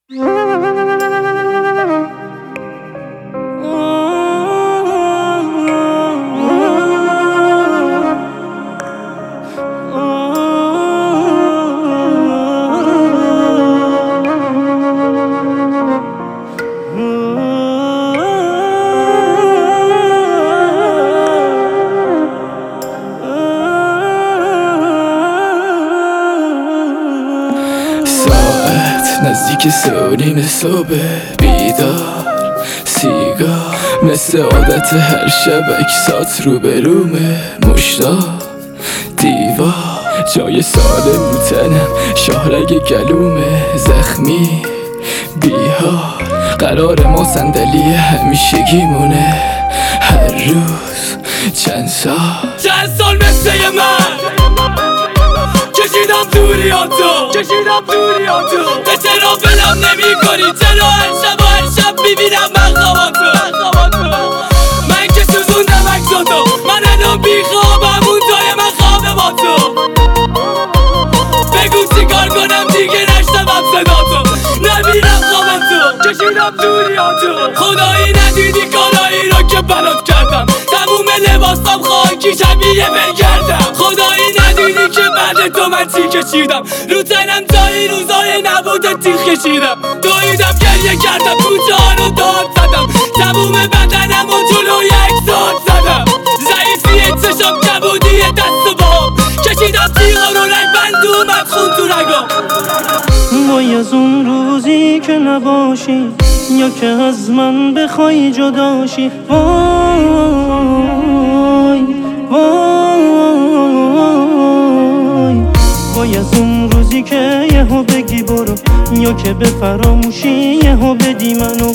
نزدیک 3:30 صبح بیدار سیگار مثل عادت هر شب اکسات رو برومه مشتاق دیوار جای سالم رو تنم شاهرگ گلومه زخمی بیهار قرار ما صندلی همیشگیمونه هر روز چند سال مثل من کشیدم دوریاتو به چرا بلم نمی کنی چرا هر شب میبینم من خواباتو من که سوزوندم عکساتو من الان بیخوابم اون جای من خوابه با تو بگو چی کار کنم دیگه نشنوم صداتو نمیرم خوابتو کشیدم دوریاتو خدایی ندیدی کارایی رو که بلات کردم تموم لباسام خاکی شبیه بگردم خدایی ندیدی که بعد تو من چی کشیدم رو تنم تا این روزای نبوده تیغ کشیدم دویدم گریه کردم کوچه ها رو داد زدم تموم بدنم و جلوی اکسات زدم ضعیفی چشم کبودی دست و بام کشیدم تیغا رو رنگ بند اومد خون تو رگام وای از اون روزی که نباشی یا که از من بخوای جداشی وای وای از اون روزی که یهو بگی برو یا که به فراموشی یهو بدی منو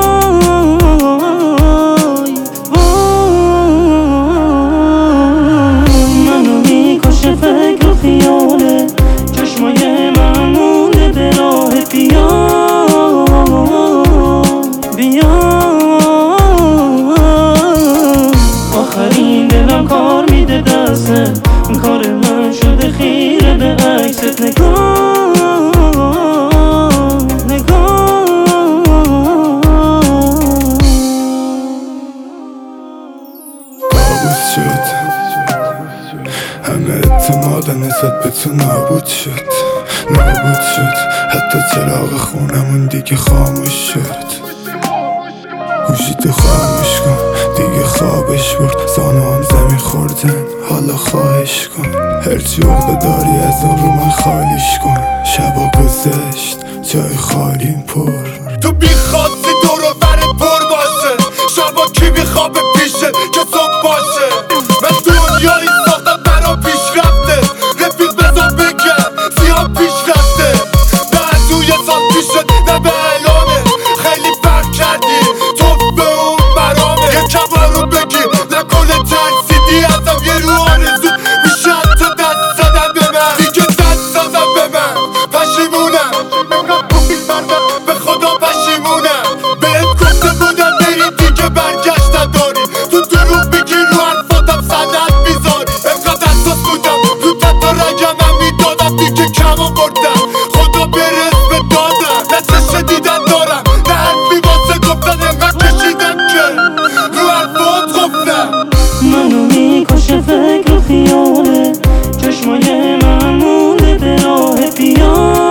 منو میکشه فکر و خیاله چشمای من مونده به راه بیا آخرین دلم کار میده دسته کار من شده خیره به عکست نگاه کابوس شد همه اعتماد نسبت به تو نابود شد حتی چراغ خونمون دیگه خاموش شد گوشیتو خاموش کن دیگه خوابش برد زانوام زمین خوردن حالا خواهش کن هرچی عقده داری از اون رو من خالیش کن شبا گذشت جای خالیم پر تو بیخواستی دور و برت پر باشه شبا کی میخوابه پیشه که صبح باشه من دنیایی ساختم برا پیش رفته رفیق بزا بگم زیاد پیش رفته نه توی سال پیش شد نه به الانه خیلی فرق کردی تو به اون برامه یه کمر رو بگیر نکنه ترسیدی ازم یه رو آرزو میشه حتی دست زدن به من دیگه دست زدن به من پشیمونم به خدا پشیمونم بهت گفته بودم بری دیگه برگشت نداری تو دروغ بگی رو حرفاتم سند میذاری انقدر اساس بودم رو تا رگمم میدادم دیگه کم آوردم خدا برس به دادم نه چشم دیدن دارم نه حرفی واسه گفتن انقدر کشیدم که رو حرفات گفتم منو میکشه فکر و خیاله چشمای من مونده به راه بیا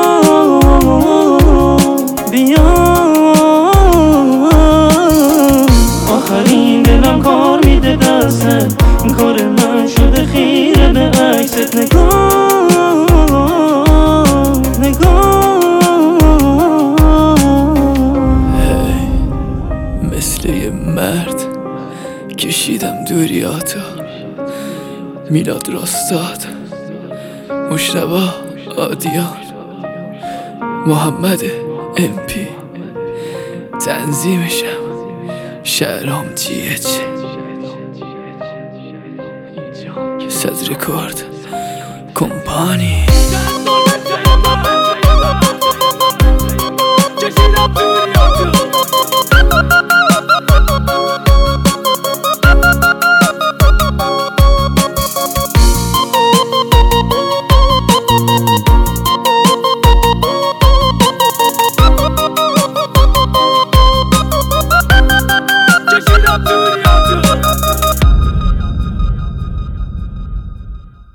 آخرین دلم کار میده دسته کار من شده خیره به عکست نگاه مثل یه مرد کشیدم دوریاتو میلاد راستاد مجتبی آدیان محمد امپی تنظیمشم شهرام GH صد رکورد کمپانی